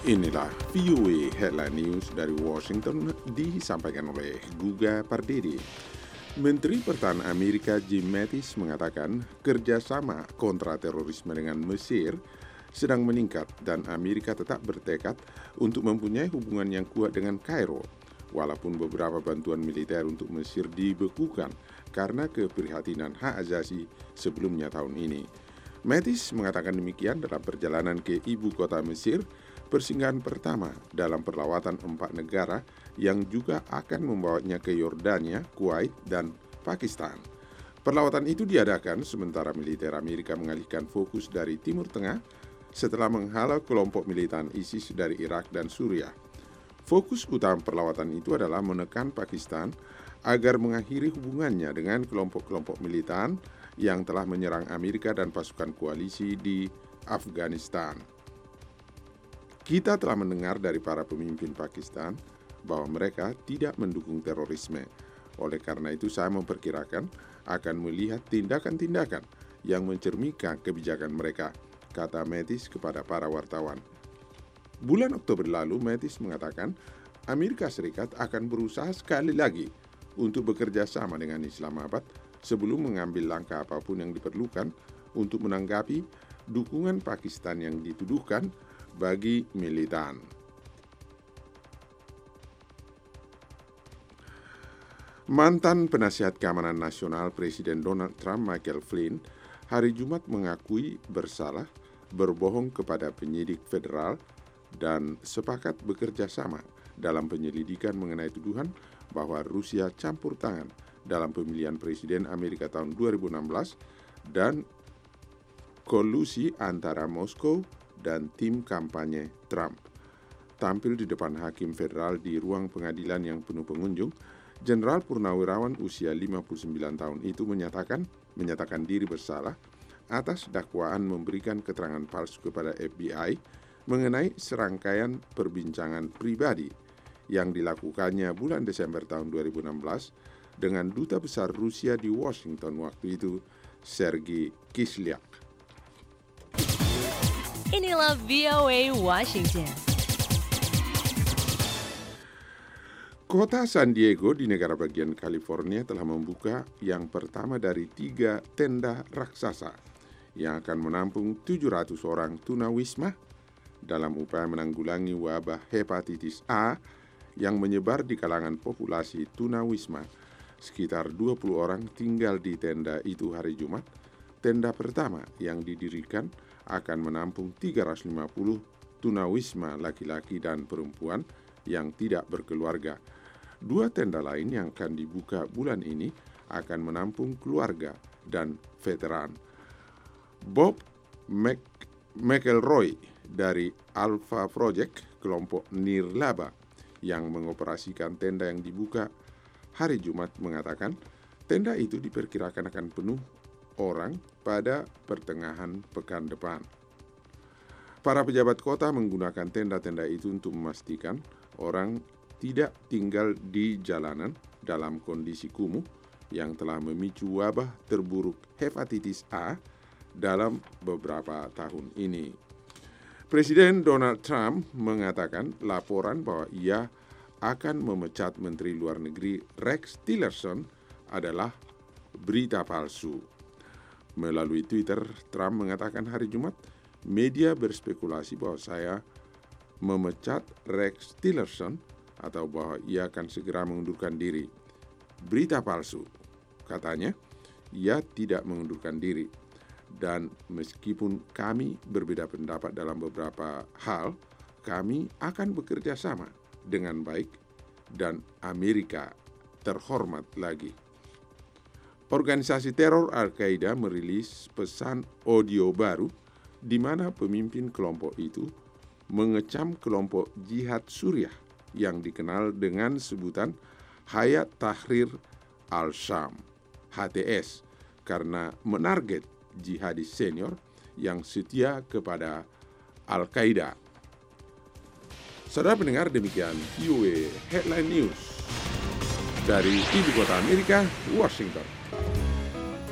Inilah VOA Headline News dari Washington disampaikan oleh Guga Pardede. Menteri Pertahanan Amerika Jim Mattis mengatakan kerjasama kontra terorisme dengan Mesir sedang meningkat dan Amerika tetap bertekad untuk mempunyai hubungan yang kuat dengan Kairo, walaupun beberapa bantuan militer untuk Mesir dibekukan karena keprihatinan hak asasi sebelumnya tahun ini. Mattis mengatakan demikian dalam perjalanan ke ibu kota Mesir, persinggahan pertama dalam perlawatan 4 negara yang juga akan membawanya ke Yordania, Kuwait, dan Pakistan. Perlawatan itu diadakan sementara militer Amerika mengalihkan fokus dari Timur Tengah setelah menghalau kelompok militan ISIS dari Irak dan Suriah. Fokus utama perlawatan itu adalah menekan Pakistan agar mengakhiri hubungannya dengan kelompok-kelompok militan yang telah menyerang Amerika dan pasukan koalisi di Afghanistan. Kita telah mendengar dari para pemimpin Pakistan bahwa mereka tidak mendukung terorisme. Oleh karena itu saya memperkirakan akan melihat tindakan-tindakan yang mencerminkan kebijakan mereka, kata Mattis kepada para wartawan. Bulan Oktober lalu, Mattis mengatakan Amerika Serikat akan berusaha sekali lagi untuk bekerja sama dengan Islamabad sebelum mengambil langkah apapun yang diperlukan untuk menanggapi dukungan Pakistan yang dituduhkan bagi militan. Mantan penasihat keamanan nasional Presiden Donald Trump, Michael Flynn, hari Jumat mengakui bersalah, berbohong kepada penyidik federal, dan sepakat bekerja sama dalam penyelidikan mengenai tuduhan bahwa Rusia campur tangan dalam pemilihan presiden Amerika tahun 2016 dan kolusi antara Moskow dan tim kampanye Trump. Tampil di depan hakim federal di ruang pengadilan yang penuh pengunjung, Jenderal Purnawirawan usia 59 tahun itu menyatakan diri bersalah atas dakwaan memberikan keterangan palsu kepada FBI mengenai serangkaian perbincangan pribadi yang dilakukannya bulan Desember tahun 2016 dengan Duta Besar Rusia di Washington waktu itu, Sergei Kislyak. Inilah VOA Washington. Kota San Diego di negara bagian California telah membuka yang pertama dari 3 tenda raksasa yang akan menampung 700 orang tunawisma dalam upaya menanggulangi wabah hepatitis A yang menyebar di kalangan populasi tunawisma. Sekitar 20 orang tinggal di tenda itu hari Jumat. Tenda pertama yang didirikan akan menampung 350 tunawisma laki-laki dan perempuan yang tidak berkeluarga. 2 tenda lain yang akan dibuka bulan ini akan menampung keluarga dan veteran. Bob McElroy dari Alpha Project, kelompok nirlaba yang mengoperasikan tenda yang dibuka hari Jumat, mengatakan tenda itu diperkirakan akan penuh orang pada pertengahan pekan depan. Para pejabat kota menggunakan tenda-tenda itu untuk memastikan orang tidak tinggal di jalanan dalam kondisi kumuh yang telah memicu wabah terburuk hepatitis A dalam beberapa tahun ini. Presiden Donald Trump mengatakan laporan bahwa ia akan memecat Menteri Luar Negeri Rex Tillerson adalah berita palsu. Melalui Twitter, Trump mengatakan hari Jumat, media berspekulasi bahwa saya memecat Rex Tillerson atau bahwa ia akan segera mengundurkan diri. Berita palsu, katanya, ia tidak mengundurkan diri. Dan meskipun kami berbeda pendapat dalam beberapa hal, kami akan bekerja sama dengan baik dan Amerika terhormat lagi. Organisasi teror Al-Qaeda merilis pesan audio baru di mana pemimpin kelompok itu mengecam kelompok jihad Suriah yang dikenal dengan sebutan Hayat Tahrir Al-Syam, HTS, karena menarget jihadis senior yang setia kepada Al-Qaeda. Saudara pendengar, demikian VOA Headline News dari Ibu Kota Amerika, Washington.